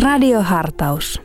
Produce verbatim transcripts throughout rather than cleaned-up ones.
Radiohartaus.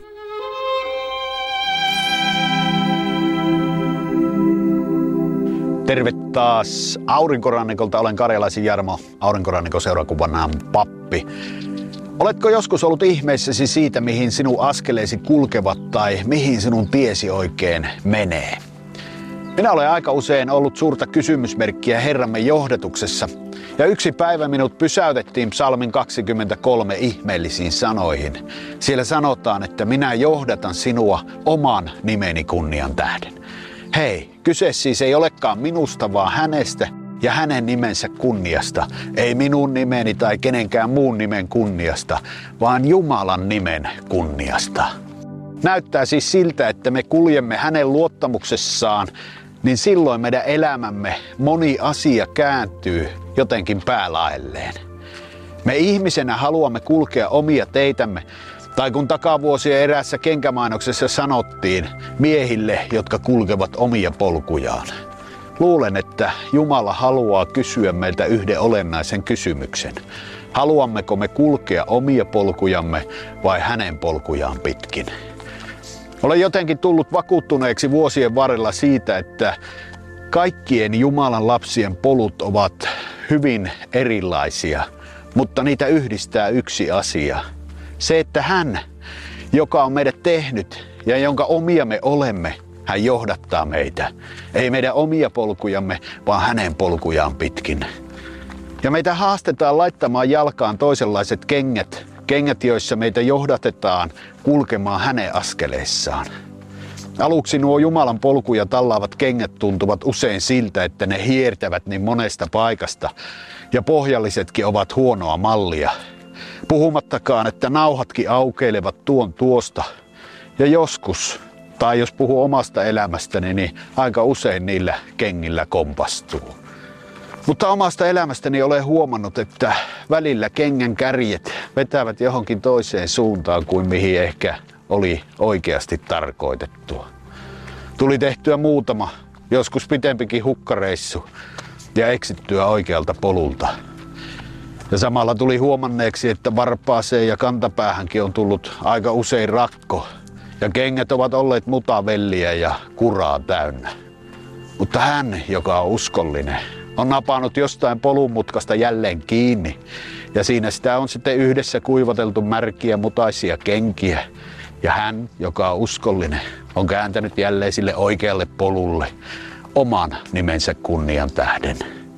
Terve taas Aurinkorannikolta. Olen Karjalaisen Jarmo, Aurinkorannikon seurakunnan pappi. Oletko joskus ollut ihmeissäsi siitä, mihin sinun askeleesi kulkevat tai mihin sinun tiesi oikein menee? Minä olen aika usein ollut suurta kysymysmerkkiä Herramme johdatuksessa. Ja yksi päivä minut pysäytettiin psalmin kaksikymmentäkolme ihmeellisiin sanoihin. Siellä sanotaan, että minä johdatan sinua oman nimeni kunnian tähden. Hei, kyse siis ei olekaan minusta, vaan hänestä ja hänen nimensä kunniasta. Ei minun nimeni tai kenenkään muun nimen kunniasta, vaan Jumalan nimen kunniasta. Näyttää siis siltä, että me kuljemme hänen luottamuksessaan, niin silloin meidän elämämme moni asia kääntyy jotenkin päälaelleen. Me ihmisenä haluamme kulkea omia teitämme, tai kun takavuosien eräässä kenkämainoksessa sanottiin miehille, jotka kulkevat omia polkujaan. Luulen, että Jumala haluaa kysyä meiltä yhden olennaisen kysymyksen. Haluammeko me kulkea omia polkujamme vai hänen polkujaan pitkin? Olen jotenkin tullut vakuuttuneeksi vuosien varrella siitä, että kaikkien Jumalan lapsien polut ovat hyvin erilaisia, mutta niitä yhdistää yksi asia. Se, että hän, joka on meidät tehnyt ja jonka omia me olemme, hän johdattaa meitä. Ei meidän omia polkujamme, vaan hänen polkujaan pitkin. Ja meitä haastetaan laittamaan jalkaan toisenlaiset kengät, kengät, joissa meitä johdatetaan kulkemaan hänen askeleissaan. Aluksi nuo Jumalan polkuja tallaavat kengät tuntuvat usein siltä, että ne hiertävät niin monesta paikasta ja pohjallisetkin ovat huonoa mallia. Puhumattakaan, että nauhatkin aukeilevat tuon tuosta ja joskus, tai jos puhuu omasta elämästäni, niin aika usein niillä kengillä kompastuu. Mutta omasta elämästäni olen huomannut, että välillä kengän kärjet vetävät johonkin toiseen suuntaan kuin mihin ehkä oli oikeasti tarkoitettua. Tuli tehtyä muutama, joskus pitempikin hukkareissu ja eksittyä oikealta polulta. Ja samalla tuli huomanneeksi, että varpaaseen ja kantapäähänkin on tullut aika usein rakko. Ja kengät ovat olleet mutavelliä ja kuraa täynnä. Mutta hän, joka on uskollinen, on napannut jostain polunmutkasta jälleen kiinni. Ja siinä sitä on sitten yhdessä kuivateltu märkiä mutaisia kenkiä. Ja hän, joka on uskollinen, on kääntänyt jälleen sille oikealle polulle oman nimensä kunnian tähden.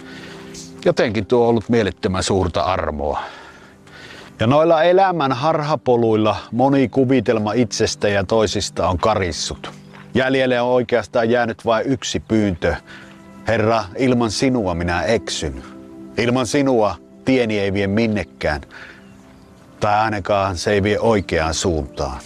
Jotenkin tuo on ollut mielettömän suurta armoa. Ja noilla elämän harhapoluilla moni kuvitelma itsestä ja toisista on karissut. Jäljelle on oikeastaan jäänyt vain yksi pyyntö. Herra, ilman sinua minä eksyn. Ilman sinua tieni ei vie minnekään. Tai ainakaan se ei vie oikeaan suuntaan.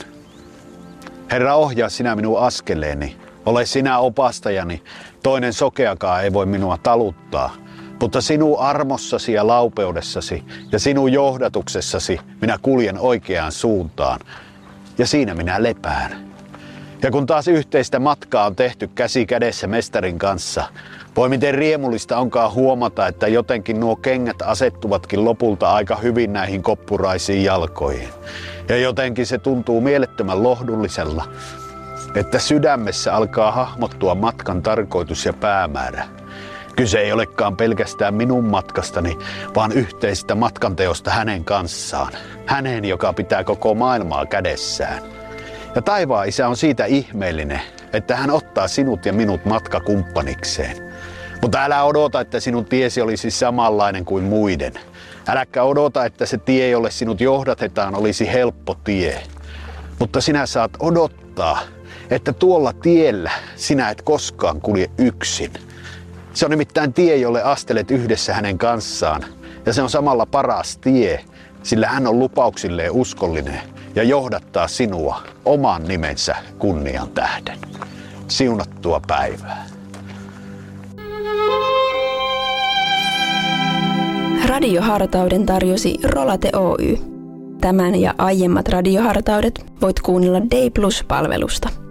Herra, ohjaa sinä minun askeleeni. Ole sinä opastajani. Toinen sokeakaan ei voi minua taluttaa. Mutta sinun armossasi ja laupeudessasi ja sinun johdatuksessasi minä kuljen oikeaan suuntaan. Ja siinä minä lepään. Ja kun taas yhteistä matkaa on tehty käsi kädessä mestarin kanssa, voi miten riemullista onkaan huomata, että jotenkin nuo kengät asettuvatkin lopulta aika hyvin näihin koppuraisiin jalkoihin. Ja jotenkin se tuntuu mielettömän lohdullisella, että sydämessä alkaa hahmottua matkan tarkoitus ja päämäärä. Kyse ei olekaan pelkästään minun matkastani, vaan yhteistä matkanteosta hänen kanssaan. Hänen, joka pitää koko maailmaa kädessään. Ja taivaan Isä on siitä ihmeellinen, että hän ottaa sinut ja minut matkakumppanikseen. Mutta älä odota, että sinun tiesi olisi samanlainen kuin muiden. Äläkä odota, että se tie, jolle sinut johdatetaan, olisi helppo tie. Mutta sinä saat odottaa, että tuolla tiellä sinä et koskaan kulje yksin. Se on nimittäin tie, jolle astelet yhdessä hänen kanssaan. Ja se on samalla paras tie, sillä hän on lupauksilleen uskollinen ja johdattaa sinua oman nimensä kunnian tähden. Siunattua päivää. Radiohartauden tarjosi Rolate Oy. Tämän ja aiemmat radiohartaudet voit kuunnella Day Plus-palvelusta.